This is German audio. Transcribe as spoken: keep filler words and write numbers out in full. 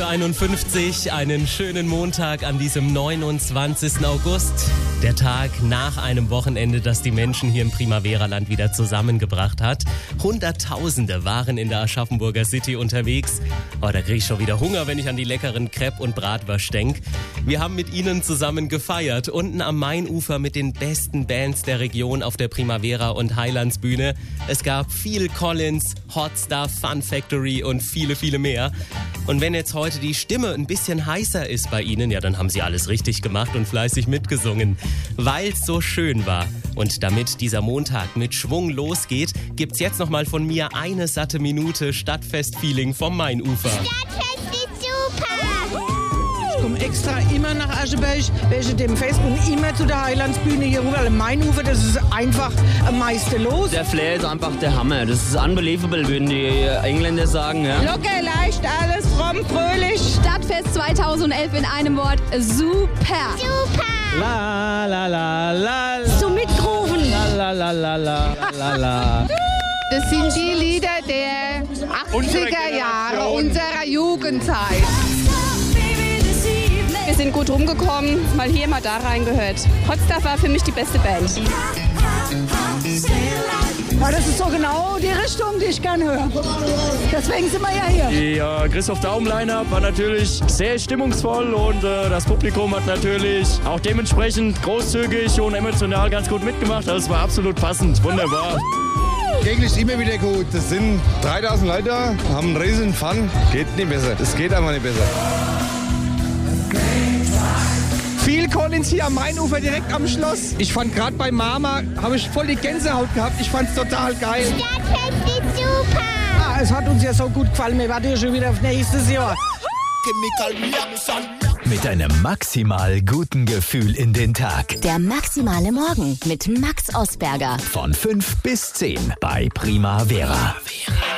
einundfünfzig, einen schönen Montag an diesem neunundzwanzigsten August. Der Tag nach einem Wochenende, das die Menschen hier im Primavera-Land wieder zusammengebracht hat. Hunderttausende waren in der Aschaffenburger City unterwegs. Oh, da kriege ich schon wieder Hunger, wenn ich an die leckeren Crepe und Bratwurst denke. Wir haben mit ihnen zusammen gefeiert, unten am Mainufer mit den besten Bands der Region auf der Primavera- und Highlandsbühne. Es gab Phil Collins, Hotstar, Fun Factory und viele, viele mehr. Und wenn jetzt heute die Stimme ein bisschen heißer ist bei Ihnen, ja, dann haben Sie alles richtig gemacht und fleißig mitgesungen, weil es so schön war. Und damit dieser Montag mit Schwung losgeht, gibt's jetzt nochmal von mir eine satte Minute Stadtfest-Feeling vom Mainufer. Stadtfest ist super! Ich komme extra immer nach Ascheberg, welche dem Fest und immer zu der Highlandsbühne hier rüber. Am Mainufer, das ist einfach am meisten los. Der Flair ist einfach der Hammer. Das ist unbelievable, würden die Engländer sagen. Ja? Locker, leicht, alles fromm, fröhlich. Stadtfest zweitausendelf in einem Wort. Super. Super! La la la la la. Zum Mitrufen. La la la la la la. Das sind die Lieder der achtziger Jahre unserer Jugendzeit. Wir sind gut rumgekommen, mal hier, mal da reingehört. Hotstar war für mich die beste Band. Ja, das ist so genau die Richtung, die ich gerne höre. Deswegen sind wir ja hier. Die äh, Christoph Daum Line-Up war natürlich sehr stimmungsvoll und äh, das Publikum hat natürlich auch dementsprechend großzügig und emotional ganz gut mitgemacht. Also es war absolut passend, wunderbar. Gegend ist immer wieder gut. Das sind dreitausend Leute da, haben einen riesen Fun. Geht nicht besser. Es geht einfach nicht besser. Phil Collins hier am Mainufer direkt am Schloss. Ich fand gerade bei Mama, habe ich voll die Gänsehaut gehabt. Ich fand's total geil. Stadtfest ist super! Ah, es hat uns ja so gut gefallen. Wir warten ja schon wieder auf nächstes Jahr. Mit einem maximal guten Gefühl in den Tag. Der maximale Morgen mit Max Osberger. Von fünf bis zehn bei Primavera.